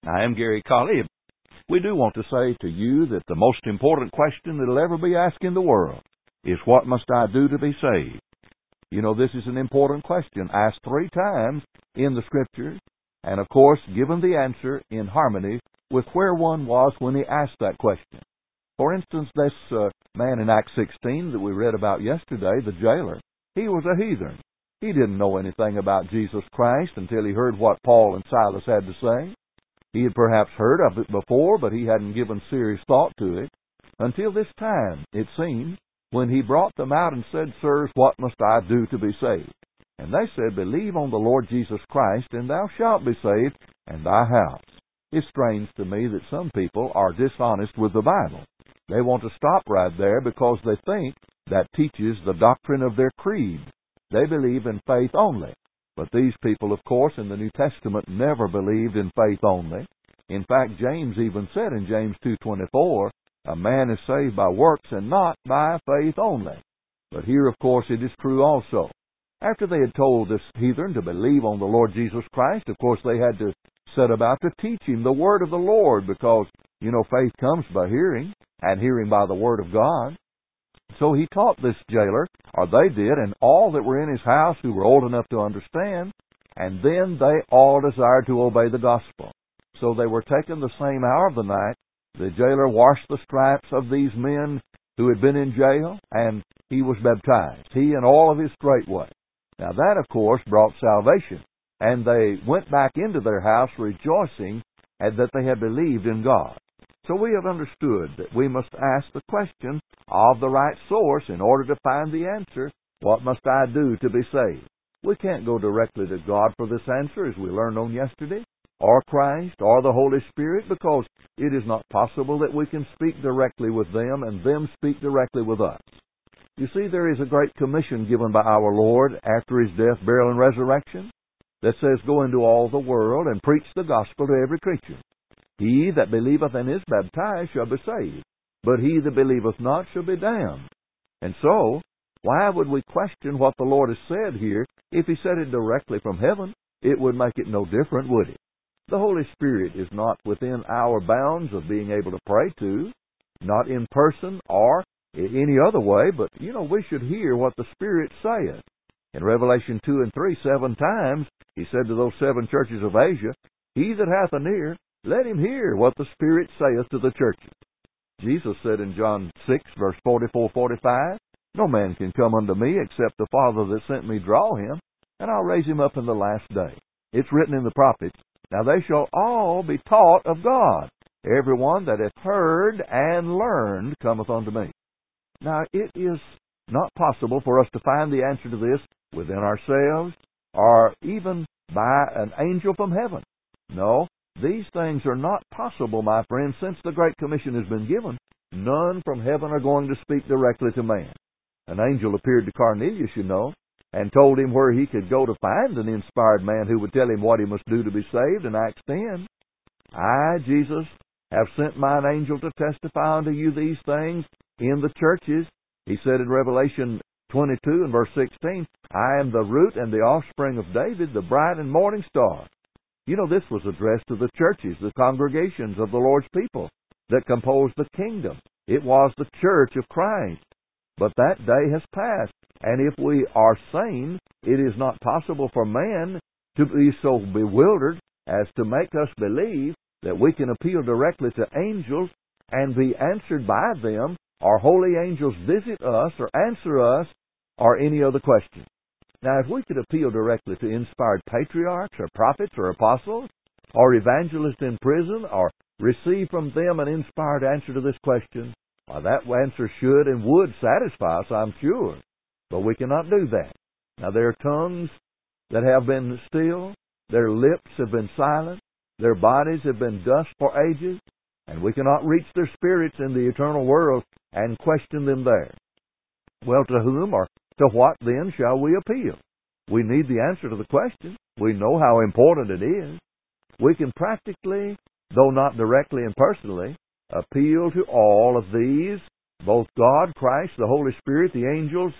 I am Gary Colley. We do want to say to you that the most important question that will ever be asked in the world is, what must I do to be saved? You know, this is an important question, asked 3 times in the Scriptures, and of course given the answer in harmony with where one was when he asked that question. For instance, this man in Acts 16 that we read about yesterday, the jailer, he was a heathen. He didn't know anything about Jesus Christ until he heard what Paul and Silas had to say. He had perhaps heard of it before, but he hadn't given serious thought to it until this time, it seemed, when he brought them out and said, "Sirs, what must I do to be saved?" And they said, "Believe on the Lord Jesus Christ, and thou shalt be saved, and thy house." It's strange to me that some people are dishonest with the Bible. They want to stop right there because they think that teaches the doctrine of their creed. They believe in faith only. But these people, of course, in the New Testament never believed in faith only. In fact, James even said in James 2:24, "A man is saved by works and not by faith only." But here, of course, it is true also. After they had told this heathen to believe on the Lord Jesus Christ, of course, they had to set about to teach him the Word of the Lord because, you know, faith comes by hearing, and hearing by the Word of God. So he taught this jailer, or they did, and all that were in his house who were old enough to understand, and then they all desired to obey the gospel. So they were taken the same hour of the night. The jailer washed the stripes of these men who had been in jail, and he was baptized, he and all of his straightway. Now that, of course, brought salvation, and they went back into their house rejoicing that they had believed in God. So we have understood that we must ask the question of the right source in order to find the answer, what must I do to be saved? We can't go directly to God for this answer, as we learned on yesterday, or Christ, or the Holy Spirit, because it is not possible that we can speak directly with them and them speak directly with us. You see, there is a great commission given by our Lord after His death, burial, and resurrection that says, "Go into all the world and preach the gospel to every creature. He that believeth and is baptized shall be saved, but he that believeth not shall be damned." And so, why would we question what the Lord has said here? If He said it directly from heaven, it would make it no different, would it? The Holy Spirit is not within our bounds of being able to pray to, not in person or any other way, but, we should hear what the Spirit saith. In Revelation 2 and 3, 7 times, He said to those 7 churches of Asia, "He that hath an ear, let him hear what the Spirit saith to the churches." Jesus said in John 6, verse 44-45, "No man can come unto me except the Father that sent me draw him, and I'll raise him up in the last day." It's written in the prophets, "Now they shall all be taught of God. Every one that hath heard and learned cometh unto me." Now it is not possible for us to find the answer to this within ourselves or even by an angel from heaven. No. These things are not possible, my friends, since the Great Commission has been given. None from heaven are going to speak directly to man. An angel appeared to Cornelius, and told him where he could go to find an inspired man who would tell him what he must do to be saved in Acts 10. "I, Jesus, have sent mine angel to testify unto you these things in the churches." He said in Revelation 22 and verse 16, "I am the root and the offspring of David, the bright and morning star." This was addressed to the churches, the congregations of the Lord's people that composed the kingdom. It was the church of Christ. But that day has passed, and if we are sane, it is not possible for man to be so bewildered as to make us believe that we can appeal directly to angels and be answered by them, or holy angels visit us or answer us, or any other question. Now, if we could appeal directly to inspired patriarchs or prophets or apostles or evangelists in prison or receive from them an inspired answer to this question, that answer should and would satisfy us, I'm sure. But we cannot do that. Now, there are tongues that have been still, their lips have been silent, their bodies have been dust for ages, and we cannot reach their spirits in the eternal world and question them there. Well, to whom or to what then shall we appeal? We need the answer to the question. We know how important it is. We can practically, though not directly and personally, appeal to all of these, both God, Christ, the Holy Spirit, the angels,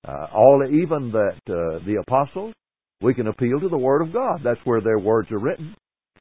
the apostles. We can appeal to the Word of God. That's where their words are written.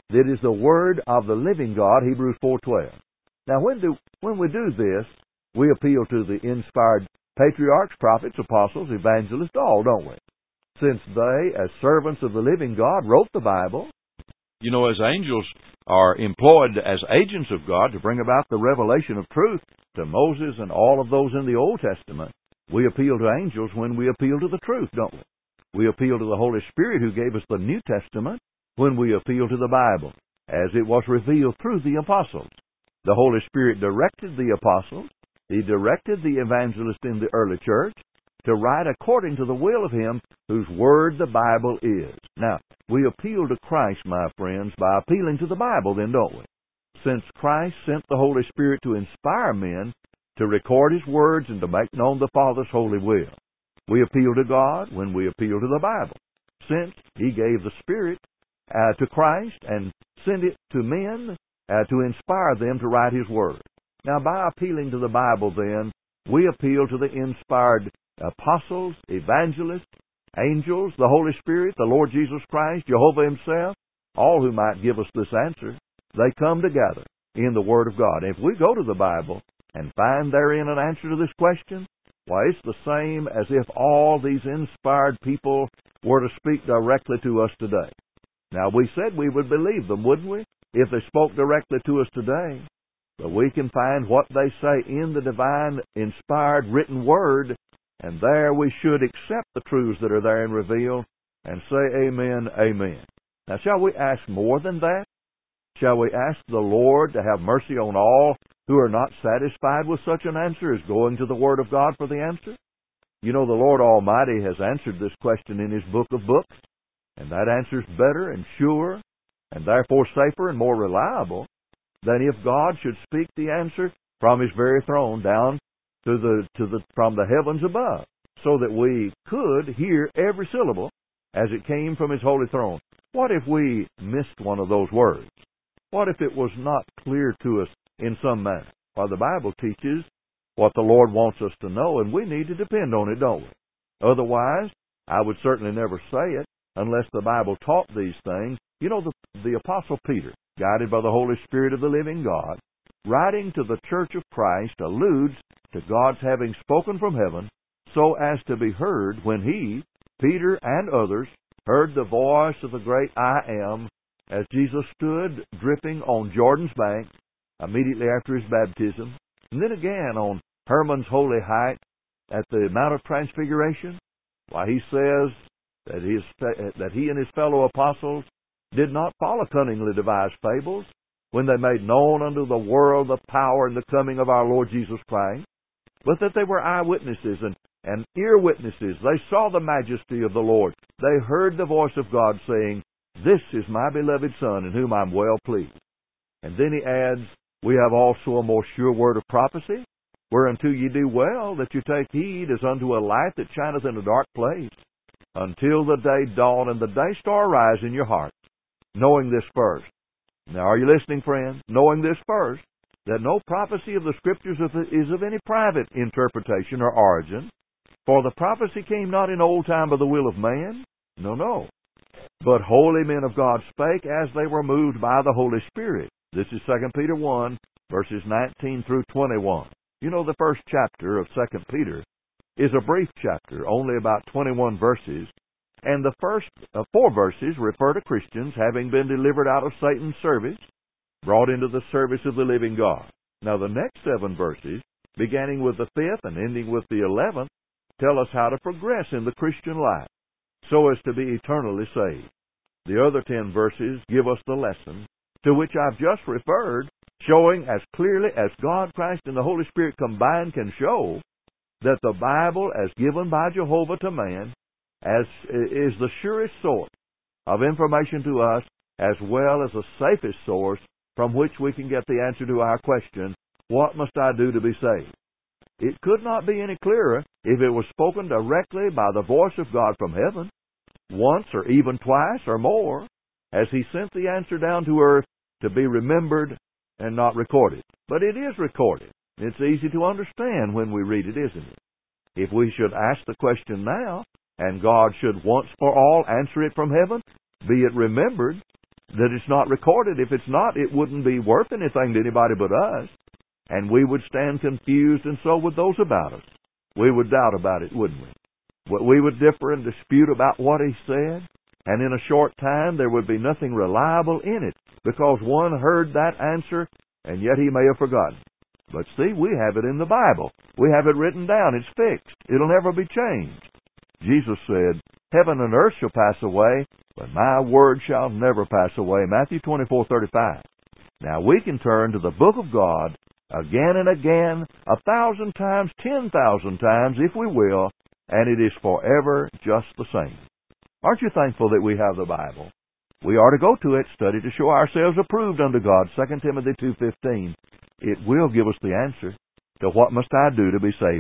that is the Word of the living God, Hebrews 4:12. Now, when we do this, we appeal to the inspired patriarchs, prophets, apostles, evangelists, all, don't we? Since they, as servants of the living God, wrote the Bible. You know, as angels are employed as agents of God to bring about the revelation of truth to Moses and all of those in the Old Testament, we appeal to angels when we appeal to the truth, don't we? We appeal to the Holy Spirit who gave us the New Testament when we appeal to the Bible, as it was revealed through the apostles. The Holy Spirit directed the apostles, He directed the evangelists in the early church to write according to the will of Him whose Word the Bible is. Now, we appeal to Christ, my friends, by appealing to the Bible then, don't we? Since Christ sent the Holy Spirit to inspire men to record His words and to make known the Father's holy will. We appeal to God when we appeal to the Bible, since He gave the Spirit to Christ and sent it to men to inspire them to write His Word. Now, by appealing to the Bible then, we appeal to the inspired apostles, evangelists, angels, the Holy Spirit, the Lord Jesus Christ, Jehovah Himself, all who might give us this answer. They come together in the Word of God. If we go to the Bible and find therein an answer to this question, why, it's the same as if all these inspired people were to speak directly to us today. Now, we said we would believe them, wouldn't we, if they spoke directly to us today? But we can find what they say in the divine, inspired, written Word, and there we should accept the truths that are therein revealed and say amen, amen. Now, shall we ask more than that? Shall we ask the Lord to have mercy on all who are not satisfied with such an answer as going to the Word of God for the answer? You know, the Lord Almighty has answered this question in His book of books, and that answer's better and surer, and therefore safer and more reliable than if God should speak the answer from His very throne down from the heavens above, so that we could hear every syllable as it came from His holy throne. What if we missed one of those words? What if it was not clear to us in some manner? Well, the Bible teaches what the Lord wants us to know, and we need to depend on it, don't we? Otherwise, I would certainly never say it unless the Bible taught these things. You know, the Apostle Peter, guided by the Holy Spirit of the living God, writing to the Church of Christ, alludes to God's having spoken from heaven so as to be heard when he, Peter, and others heard the voice of the great I Am as Jesus stood dripping on Jordan's bank immediately after His baptism, and then again on Hermon's holy height at the Mount of Transfiguration. Why, he says that he and his fellow apostles did not follow cunningly devised fables when they made known unto the world the power and the coming of our Lord Jesus Christ, but that they were eyewitnesses and ear witnesses. They saw the majesty of the Lord. They heard the voice of God saying, "This is my beloved Son, in whom I'm well pleased." And then he adds, "We have also a more sure word of prophecy, whereunto ye do well that you take heed as unto a light that shineth in a dark place, until the day dawn and the day star rise in your hearts, knowing this first." Now, are you listening, friend? Knowing this first, that no prophecy of the Scriptures is of any private interpretation or origin, for the prophecy came not in old time by the will of man, no, but holy men of God spake as they were moved by the Holy Spirit. This is 2 Peter 1, verses 19 through 21. You know, the first chapter of 2 Peter is a brief chapter, only about 21 verses, and the first 4 verses refer to Christians having been delivered out of Satan's service, brought into the service of the living God. Now, the next 7 verses, beginning with the 5th and ending with the 11th, tell us how to progress in the Christian life so as to be eternally saved. The other 10 verses give us the lesson to which I've just referred, showing as clearly as God, Christ, and the Holy Spirit combined can show that the Bible, as given by Jehovah to man, is the surest source of information to us, as well as the safest source from which we can get the answer to our question, what must I do to be saved? It could not be any clearer if it was spoken directly by the voice of God from heaven, once or even twice or more, as He sent the answer down to earth to be remembered and not recorded. But it is recorded. It's easy to understand when we read it, isn't it? If we should ask the question now, and God should once for all answer it from heaven, be it remembered, that it's not recorded. If it's not, it wouldn't be worth anything to anybody but us. And we would stand confused, and so would those about us. We would doubt about it, wouldn't we? We would differ and dispute about what he said, and in a short time there would be nothing reliable in it, because one heard that answer, and yet he may have forgotten. But see, we have it in the Bible. We have it written down. It's fixed. It'll never be changed. Jesus said, "Heaven and earth shall pass away, but my word shall never pass away." Matthew 24:35. Now we can turn to the book of God again and again, 1,000 times, 10,000 times, if we will, and it is forever just the same. Aren't you thankful that we have the Bible? We are to go to it, study to show ourselves approved unto God, 2 Timothy 2:15. It will give us the answer to what must I do to be saved.